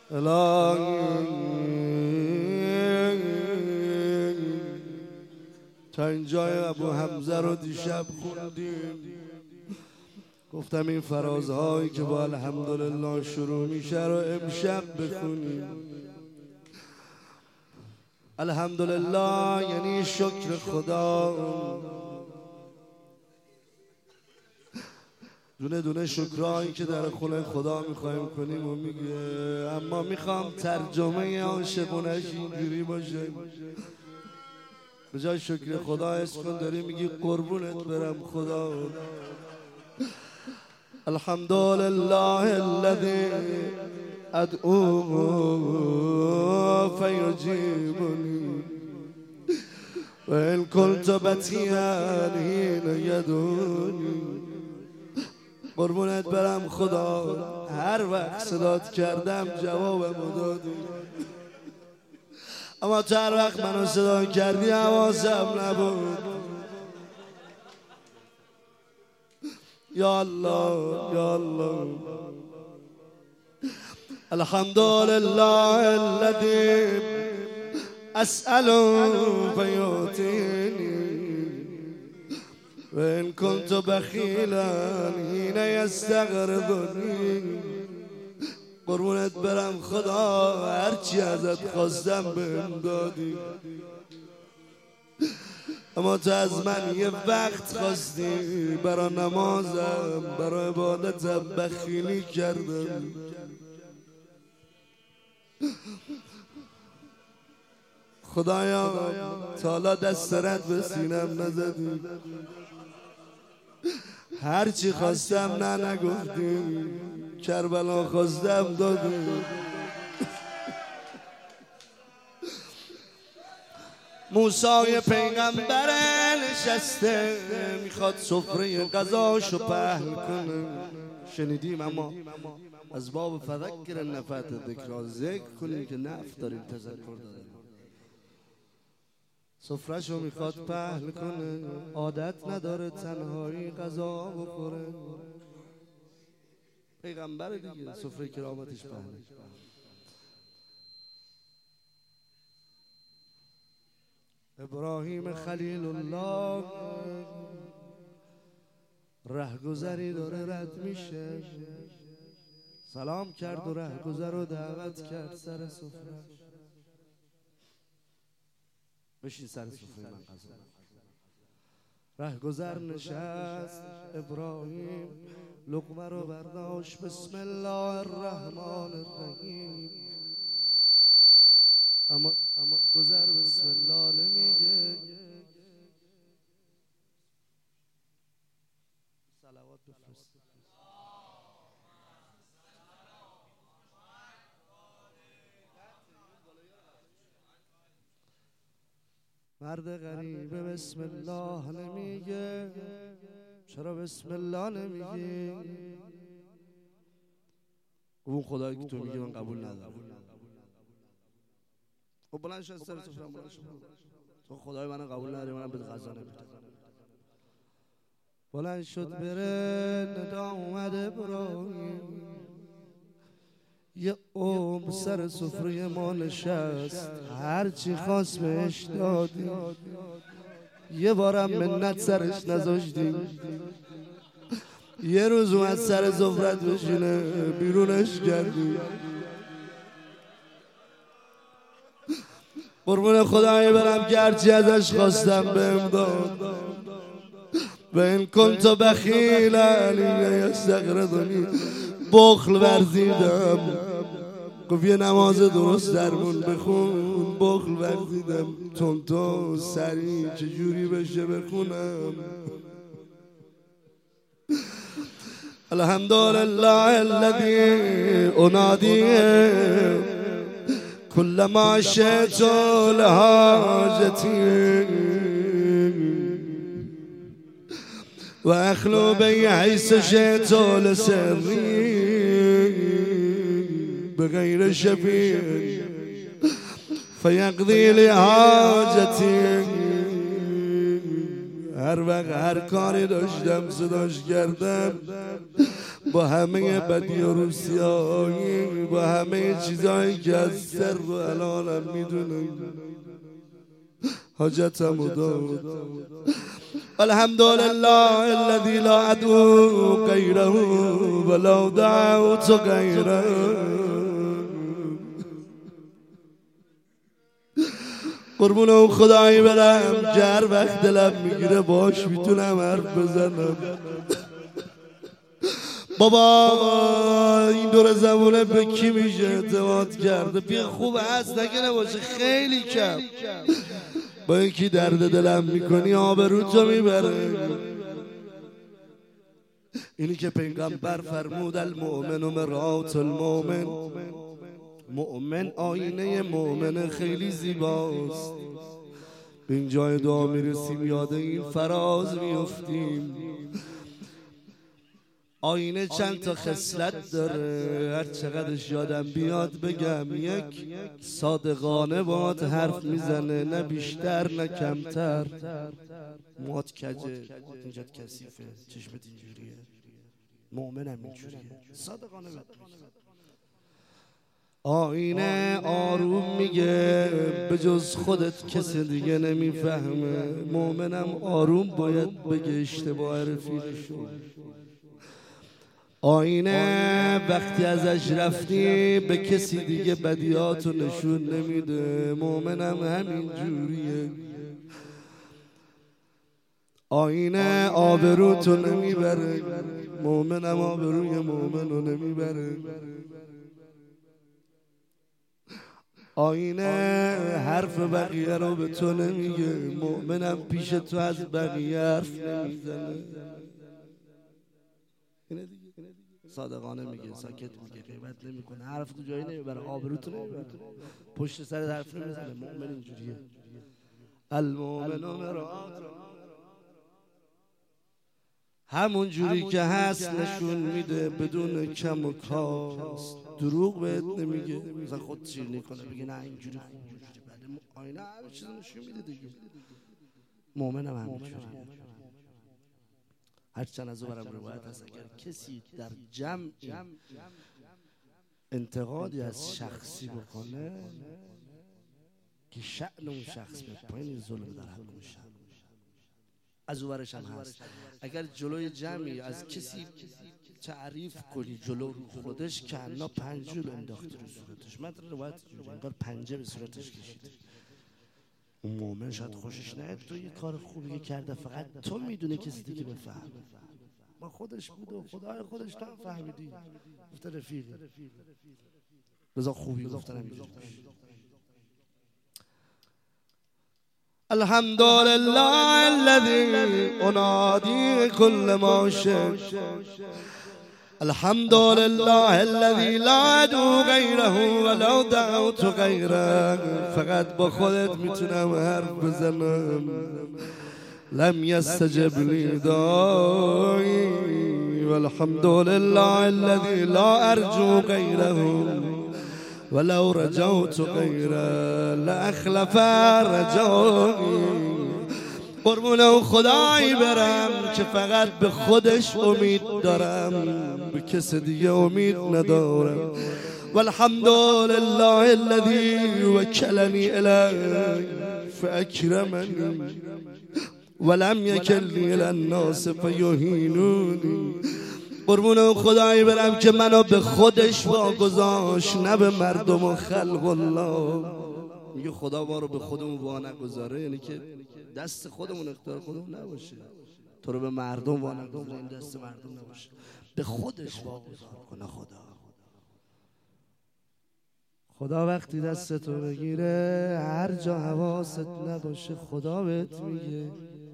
تا اینجای ابو حمزه رو دیشب خوندیم. گفتم این فرازهایی که با الحمدلله شروع میشه رو امشب بخونیم. الحمدلله یعنی شکر خدا. دونه دونه شکرهایی که در خونه خدا میخوایم کنیم و میگه، اما میخوام ترجمه عاشقونش اینجوری باشه. به جای شکر خدا حس کن داری میگی قربونت برم خدا. الحمدلله الذی ادعوه فیجیبنی و ان کنت بطیئا حین یدعونی. قربونت برم خدا، هر وقت صدات کردم جوابمو دادی، اما تو هر وقت منو صدا کردی حواسم نبود. یا الله یا الله. الحمدلله الذی اسأل فیعطینی و ان کنت بخیلا حین یستغرضنی. قربونت برم خدا، هرچی ازت خواستم بهم دادی، اما تو از من یه وقت خواستی، برای نمازم برای عبادتم بخیلی کردم. خدایا تا حالا دست رد به سینم نزدی، هرچی خواستم نه نگفتی، کربلا خواستم دادی. موسی پیغمبر نشسته میخواد سفره غذاشو پهن کنه. شنیدیم اما از باب فذکر نفعت الذکری، ذکر کنیم که نفع داریم، تذکر داریم. سفرهشو میخواد پهن کنه، عادت نداره تنهایی غذا بخوره. پیغمبر دیگه، سفره کرامتش پهنه. ابراهیم خلیل الله رهگذری داره رد میشه، سلام کرد و رهگذر رو دعوت کرد سر سفره. بشین سر سفره من غذا. رهگذر نشست، ابراهیم لقمه رو برداشت، بسم الله الرحمن الرحیم. اما گذر بسم الله نمیگه. صلوات بفرست. مرد غریبه بسم الله نمیگه. چرا بسم الله نمیگی؟ اون خدایی که تو میگی من قبول ندارم. خب بلند شد سر سفره، بلند شد. تو خدای منو قبول نداری، منم بهت غذا نمیدم. بلند شد بره، ندا اومد ابراهیم. یه عمر سر سفره ما نشست، هرچی خواست بهش دادی، یه بارم منت سرش نذاشتی. یه روز اومد سر سفرت بشینه، بیرونش کردی. قربون خدای برم که هرچی ازش خواستم بهم داد. و این کنت بخیلا حین یستغرضنی. بخل ورزیدم، گفت یه نماز درست درمون بخون. بخل ورزیدم، تون سریع چجوری بشه بخونم. الحمدلله الذی انادیه كلما شئت لحاجتي واخلو بي حيث شئت لسري بغير شفيع فيقضي لي حاجتي. هر وقت هر کاری داشتم صداش کردم، با همه بدی و روسیایی، با همه چیزایی که از سر و علانم میدونم، حاجتم داد. الحمدلله الذي لا ادعو غيره ولا دعوت غيره. قربون اون خدایی برم که هر وقت دلم میگیره باش میتونم حرف بزنم. بابا این دور زمونه به کی میشه اعتماد کرده؟ بیا خوب هست نگه نباشه خیلی کم. با یکی درد دلم میکنی آبروتو میبره. اینی که پیغمبر فرمود المؤمن مرآة المؤمن، مؤمن آینه مؤمن خیلی زیباست. به این جای دعا میرسیم یاد این فراز میفتیم. آینه چند تا خصلت داره، هر چقدرش یادم بیاد بگم. یک، صادقانه باهات حرف میزنه، نه بیشتر نه کمتر. موهات کجه، اینجات کثیفه، چشمت اینجوریه، مؤمنم اینجوریه، صادقانه باهات میگه. آینه آروم میگه، به جز خودت کسی دیگه نمیفهمه. مؤمنم آروم باید بگه اشتباه رفیقشو. آینه وقتی ازش رفتی به کسی دیگه بدیاتو نشون نمیده. مؤمنم همین جوریه. آینه آبروتو نمیبره، مؤمنم آبروی مؤمنو نمیبره. آینه حرف بقیه رو به تو نمیگه، مؤمنم پیش تو از بقیه حرف نمیزنه. صادقانه میگه، ساکت میگه، غیبت نمیکنه، حرف تو جایی نمیبره، آبروتو نمیبره، پشت سر حرف نمیزنه. مؤمن اینجوریه. المؤمن مرآة، همون جوری که هست نشون میده بدون کم و کاست. دروغ بهت نمیگه، مثلا خود شیرینی کنه بگه نه اینجوری خوب اینجوری بده. آینه همه چیز نشون میده دیگه. مؤمنم همینجوریه. هرچند از اون برم روایت هست اگر کسی در جمع انتقادی از شخصی بکنه که شأن اون شخص به پایین، ظلم در حق اون شخص. از اون برش هم هست اگر جلوی جمعی از کسی تعریف کنی جلو خودش که انا پنجول انداختی رو صورتش. من روایت انگار پنجه به صورتش کشیده. اون مومن شاید خوشش نیاد تو یه کار خوبی کرده، فقط تو میدونه کسی دیگه بفهمه. ما خودش بود و خدای خودش تو هم فهمیدی. گفته رفیقی بذار خوبی گفتن همینجوری باشه. الحمدلله الذي انادي كل ما شئت. الحمدلله الذي لا ادعو غيره ولو دعوت غيره. فقط با خودت میتونم حرف بزنم. لم يستجب لي داعي والحمد لله الذي لا ارجو غيره ولو رجوت غيره لاخلف رجائي. قربون اون خدایی برم که فقط به خودش امید دارم، به کس دیگه امید ندارم. والحمد لله الذي وكلني الیه فاکرمنی ولم یکلنی الی الناس فیهینونی. قربون اون خدایی برم که منو به خودش واگذاشت، نه به مردم و خلق الله. میگه خدا ما رو به خودمون وا نگذاره، یعنی که دست خودمون اختیار خودمون نباشه. تو رو به مردم وا نگذاره، این دست مردم نباشه، به خودش واگذار کنه. خدا وقتی دست تو بگیره هر جا حواست نباشه خدا بهت میگه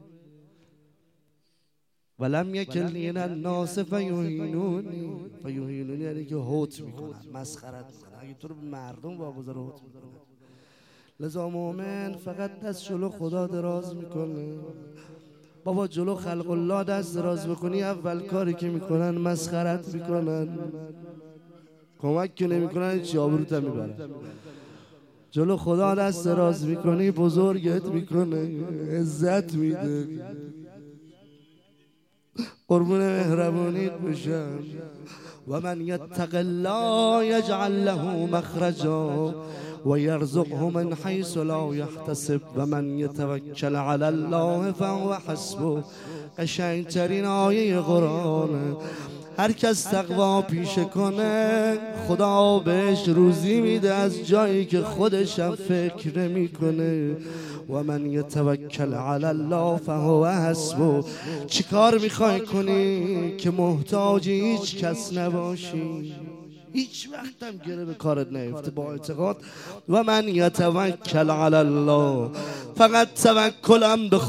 ولم یکلنی الی الناس فیهینونی. فیهینونی یعنی که هوت میکنن، مسخرت میکنن. اگه تو رو به مردم واگذاره هوت میکنن. لذا مومن فقط دست جلو خدا دراز میکنه. بابا جلو خلق الله دست دراز بکنی اول کاری که میکنن مسخرت میکنن، کمک که نمیکنن، چی آبروت هم میبرن. جلو خدا دست دراز میکنی بزرگت میکنه، عزت میده. قربون مهربونیت بشم. و من یتق الله یجعل له مخرجا و یرزقه من حیث لا یحتسب و من یتوکل علی الله فهو حسبه. قشنگترین آیه قرآنه. هر کس تقوا پیشه کنه خدا بهش روزی میده از جایی که خودش هم فکر نمیکنه. و من یتوکل علی الله فهو حسبه. چی کار میخوای کنی که محتاج هیچ کس نباشی؟ هیچ وقت هم گره به کارت نیفته با اعتقاد. و من یتوکل علی الله، فقط توکلم به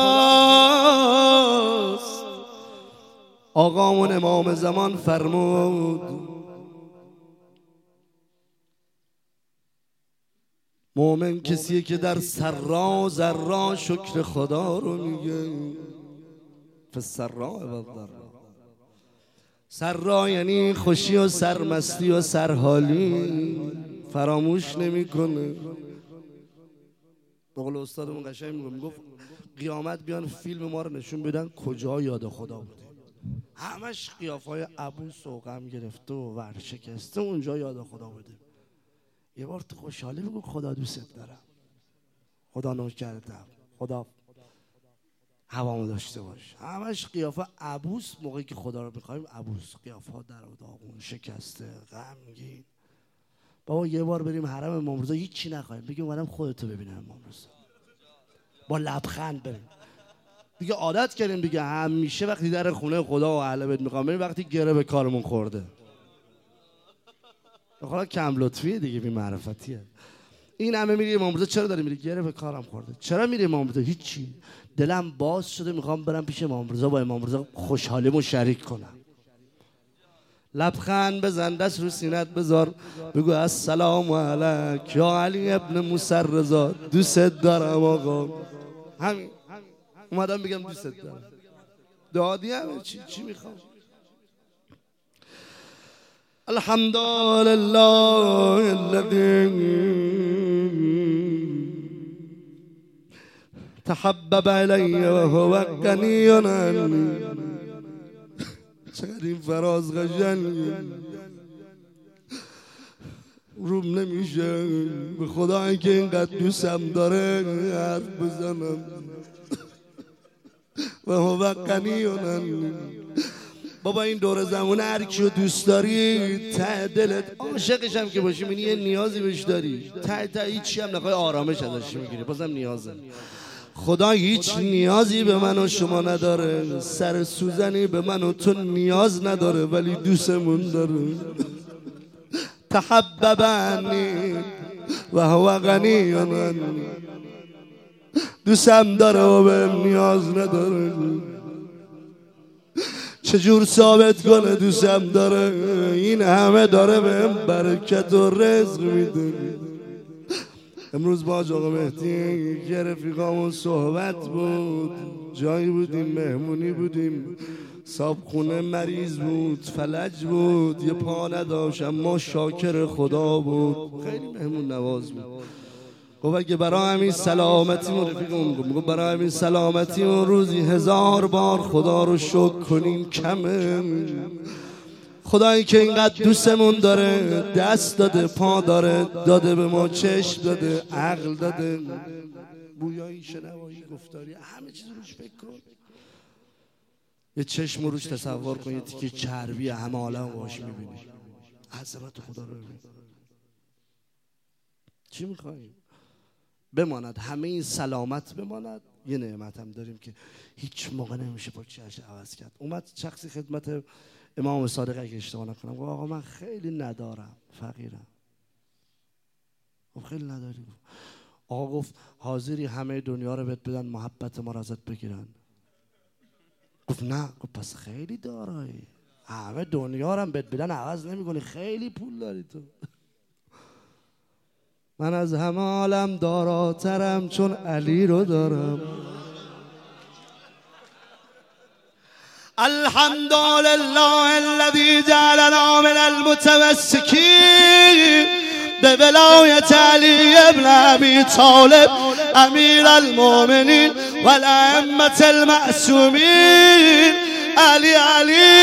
خداست. آقامون امام زمان فرمود مومن کسیه که در سرا ضرا شکر خدا رو میگه. فالسراء والضراء. سرا یعنی خوشی و سرمستی و سرحالی، فراموش نمیکنه. به قول استادمون قشنگ میگفت قیامت بیان فیلم ما رو نشون بدن کجا یاد خدا بوده. همش قیافای عبوس و غم گرفته و ورشکسته، اونجا یاد خدا بوده. یه بار تو خوشحالی بگو خدا دوست دارم، خدا نوکرتم، خدا هوامو داشته باش. همش قیافه عبوس. موقعی که خدا رو بخوایم عبوس، قیافه ها در و داغون، شکسته، غمگین. بابا یه بار بریم حرم امام رضا هیچی نخوایم، بگیم اومدم خودتو ببینم امام رضا، با لبخند بریم. دیگه عادت کردیم دیگه، همیشه وقتی در خونه خدا و اهل بیت میخوام بریم وقتی گره به کارمون خورده. خدا کم لطفیه دیگه، بی معرفتیه. این همه میری امام رضا، چرا داری میری؟ گره به کارم خورده. چرا میری امام رضا؟ هیچی، دلم باز شده میخوام برم پیش امام رضا، با امام رضا خوشحالیمو شریک کنم. لبخند بزن، دست رو سینت بذار، بگو السلام علیک یا علی ابن موسی رضا، دوست دارم آقا. همین اومدم بگم دوست دارم. دادی همه چی میخوام. الحمد لله الذي تحبب الی و هو غنی عنی. چقدر این فراز قشنگه، روم نمیشه به خدایی که اینقدر دوستم داره حرف بزنم. و هو غنی عنی. بابا این دور زمونه هر کیو دوست داری ته دلت عاشقش هم که باشی میبینی یه نیازی بهش داری، ته هیچی هم نخوای آرامش ازش میگیری، بازم نیازه. خدا هیچ نیازی به من و شما نداره، سر سوزنی به من و تو نیاز نداره، ولی دوستمون داره. تحببنی و هو غنی عنی. دوستم داره و بهم نیاز نداره. چجور ثابت کنه دوستم داره؟ این همه داره بهم برکت و رزق میده. امروز با آقا مهدی که رفیقامون صحبت بود، جایی بودیم مهمونی بودیم، صاحب خونه مریض بود، فلج بود، یه پا نداشت اما شاکر خدا بود، خیلی مهمون نواز بود. گفت اگه برای همین سلامتیمون، رفیقمون گفت برای همین سلامتیمون روزی 1000 بار خدا رو شکر کنیم کمه. خدایی که اینقدر دوستمون داره، دست داده، پا داره، داده به ما، چشم داده، عقل داده، بویایی، شنوایی، گفتاری، همه چیز روش فکر کن. یه چشم روش تصور کن، یه تیکه چربی همه عالم باش میبینی. عظمت خدا رو ببین. چی میخوایی؟ بماند همه این سلامت بماند. یه نعمت هم داریم که هیچ موقع نمیشه با چیش عوض کرد. اومد شخصی خدمت امام صادق اگه اشتباه نکنم گفت آقا من خیلی ندارم، فقیرم. خب خیلی نداری. آقا گفت حاضری همه دنیا رو بهت بدن محبت ما رو ازت بگیرن؟ گفت نه. گفت پس خیلی دارایی، همه دنیا رو هم بهت بدن عوض نمی‌کنی، خیلی پول داری تو. من از همه عالم داراترم چون علی رو دارم. الحمد لله الذي جعلنا من المتمسكين بولایت علی ابن ابی طالب امیر المؤمنین و الائمة المعصومین علی علی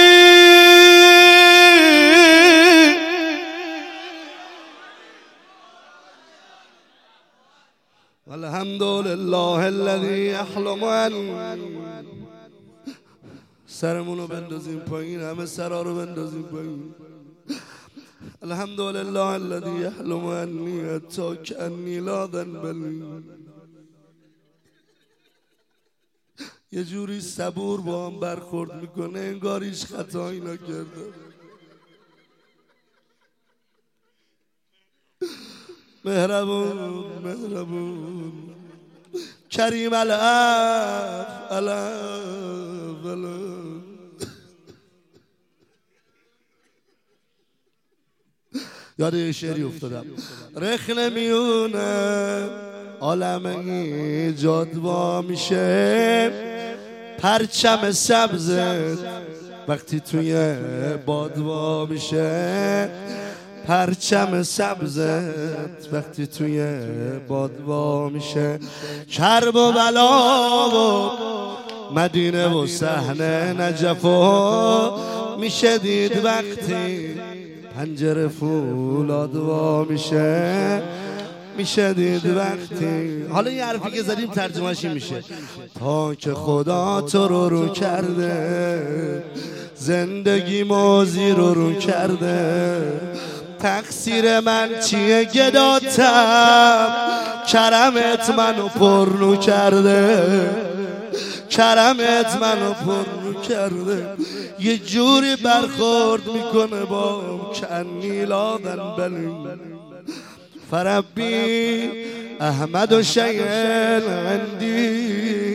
الحمد لله الذي يحلم ان سرمونو بندازیم پایین، همه سرا رو بندازیم پایین. الحمد لله الذي يحلم عني حتى كأني لا ذنب لي. یه جوری صبور با هم برخورد میکنه انگار هیچ خطایی نکرده. مهربون مهربون کریم العفو العفو. یاد یه شعری افتادم. رخ نمیونه عالم ایجاد وا میشه، پرچم سبزت وقتی توی باد وا میشه، پرچم سبزت وقتی توی باد وا میشه. کرب و بلا و مدینه و صحنه نجف و میشه دید وقتی پنجره فولاد وا میشه، میشه دید وقتی. حالا یه حرفی که زدیم ترجمهش این میشه: تا که خدا تو رو کرده، زندگی موزی رو کرده، تقصیر من چیه گداتم، کرمت منو پرنو کرده، کرمت منو پرنو کرده. یه جوری برخورد میکنه با کنی لادن بلی فربی احمد و شیل عندی.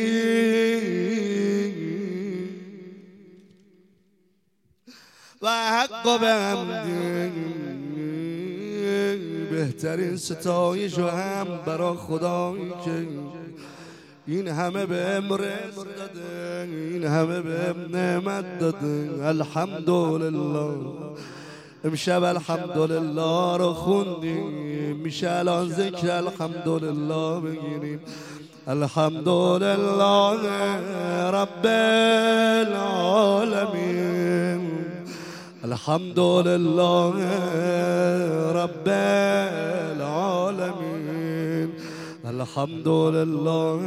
و حق به حمدی بهترین ستایش و هم برا خدایی که این همه به رزق داده، این همه به نعمت داده. الحمدلله. امشب الحمدلله رو خوندیم، میشه الان ذکر الحمدلله بگیریم. الحمدلله رب العالمین، الحمدلله رب العالمین، الحمدلله.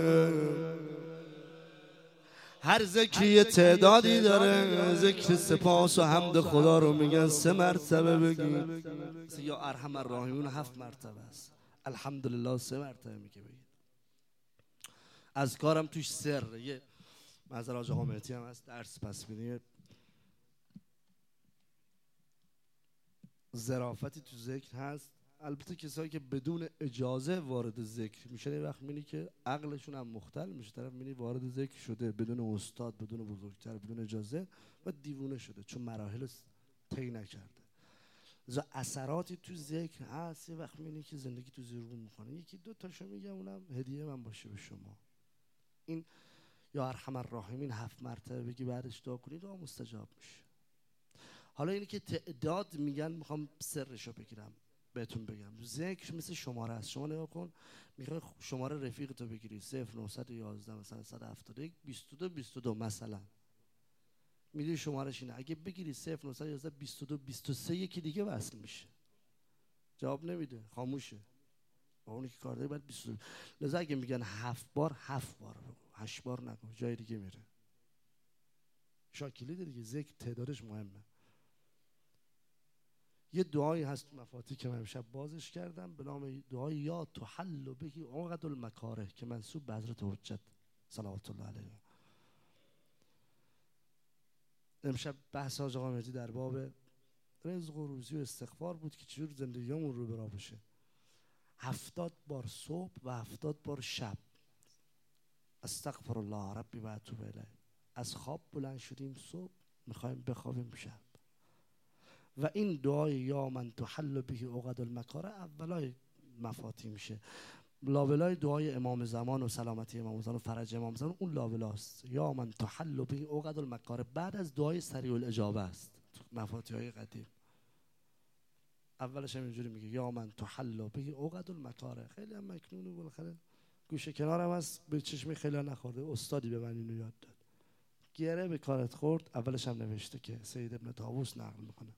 هر ذکری یه تعدادی داره. ذکر سپاس و حمد خدا رو میگن 3 مرتبه بگید. یا ارحم الراحمین 7 مرتبه است. الحمدلله 3 مرتبه میگه بگید. اذکارم توش سر. یه منظر آقا حامدی هم هست درس پس میدیم. ظرافتی تو ذکر هست. البته کسایی که بدون اجازه وارد ذکر میشن یه وقت میبینی که عقلشون هم مختل میشه، طرف میبینی وارد ذکر شده بدون استاد، بدون بزرگتر، بدون اجازه و دیوونه شده چون مراحل طی نکرده. لذا اثراتی تو ذکر هست. یه وقت میبینی که زندگی تو زیرون میکنه. یکی 2 تاشو میگم، اونم هدیه من باشه به شما. این یا ارحم الراحمین 7 مرتبه بگی، بعدش دعا کنی، دعا مستجاب میشه. حالا اینی که تعداد میگن، میخوام سرشو بگیرم بهتون بگم. ذکر مثل شماره است. شما نگاه کن، میخوای شماره رفیق تو بگیری 0911 مثلا 171 22 22 مثلا، میدونی شمارهش اینه. اگه بگیری 0911 22 23 یکی دیگه وصل میشه، جواب نمیده، خاموشه. با اونی که کار داره باید 22. لذا اگه میگن 7 بار 7 بار بگو، 8 بار نگو، جای دیگه میره. شاکلی دیگه. ذکر تعدادش مهمه. یه دعایی هست مفاتیح که من امشب بازش کردم به نام دعای یا تحل بهی عقد المکاره که منسوب به حضرت حجت صلوات الله علیه. امشب بحث آقا حامدی در باب رزق و روزی و استغفار بود که چجور زندگیمون رو برا بشه. 70 بار صبح و 70 بار شب استغفر الله ربی و اتوب الیه. از خواب بلند شدیم صبح، میخوایم بخوابیم شب. و این دعای یا من تحل به عقد المکاره اولای مفاتیح میشه. لابلای دعای امام زمان و سلامتی امام زمان و فرج امام زمان اون لابلاست. یا من تحل به عقد المکاره بعد از دعای سریع الاجابه است. مفاتیح های قدیم اولش هم اینجوری میگه یا من تحل به عقد المکاره. خیلی هم مکنونه، بالاخره گوشه کنارم هست، به چشمی خیلی نخورده. استادی به من اینو یاد داد. گره به کارت خورد. اولش هم نوشته که سید ابن طاووس نقل میکنه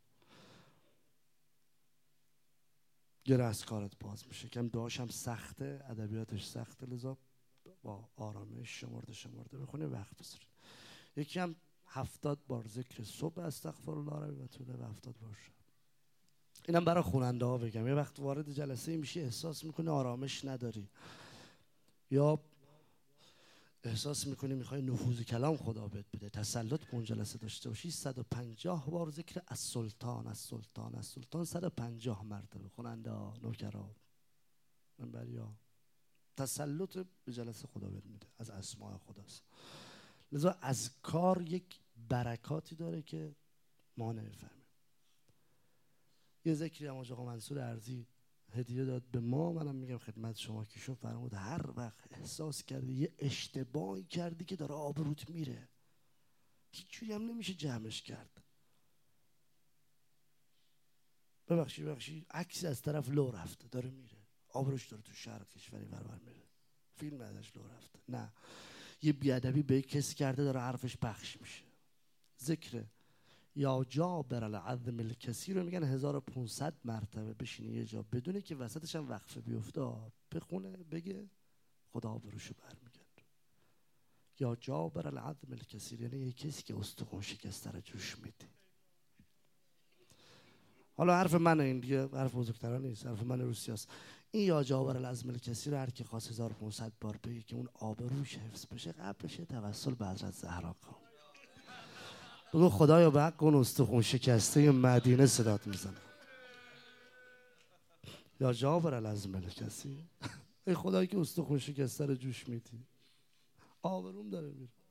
گره از کارت باز میشه. کم دعاش هم سخته، ادبیاتش سخته، لذا با آرامش شمرده بخونه وقت بذارید. یکی هم 70 بار ذکر صبح استغفرالله رو و طوله و 70 بار شب. اینم برای خواننده ها بگم، یه وقت وارد جلسه میشی احساس میکنی آرامش نداری یا احساس میکنی میخوای نفوذ کلام خدا بهت بده، تسلط به اون جلسه داشته باشی، 150 بار ذکر از سلطان 150 مرتبه. خواننده ها، نوکرا، منبریا، تسلط به جلسه خدا بهت میده، از اسماء خداست. لذا از کار یک برکاتی داره که ما نمیفهمیم. یه ذکری هم آقا منصور ارزی هدیه داد به ما، منم میگم خدمت شما که شو فرمود هر وقت احساس کردی یه اشتباهی کردی که داره آبروت میره، هیچ جوری هم نمیشه جمعش کرد، ببخشید عکسی از طرف لو رفته داره میره، آبروش داره تو شهر کشوری برابر میره، فیلم ازش لو رفته، نه یه بیادبی به کسی کرده داره حرفش پخش میشه. ذکر یا جابر العظم الکثیر رو میگن 1500 مرتبه بشینی یه جا بدونه که وسطش هم وقفه بیفته، بخونه بگه خدا آبروشو برمیگرده. یا جابر العظم الکثیر یعنی یه کسی که استخوان شکسته رو جوش میده. حالا حرف منه، این دیگه حرف بزرگترا نیست، حرف من روسیاست. این یا جابر العظم الکثیر هر کی خواست 1500 بار بگه که اون آبروش حفظ بشه، قبلش توسل به حضرت زهرا کن، بگو خدایا به حق اون استخوان شکسته مدینه صدات میزنه. یا جابر العظم الکثیر ای خدایی که استخوان شکسته رو جوش میدی، آبروم داره میره.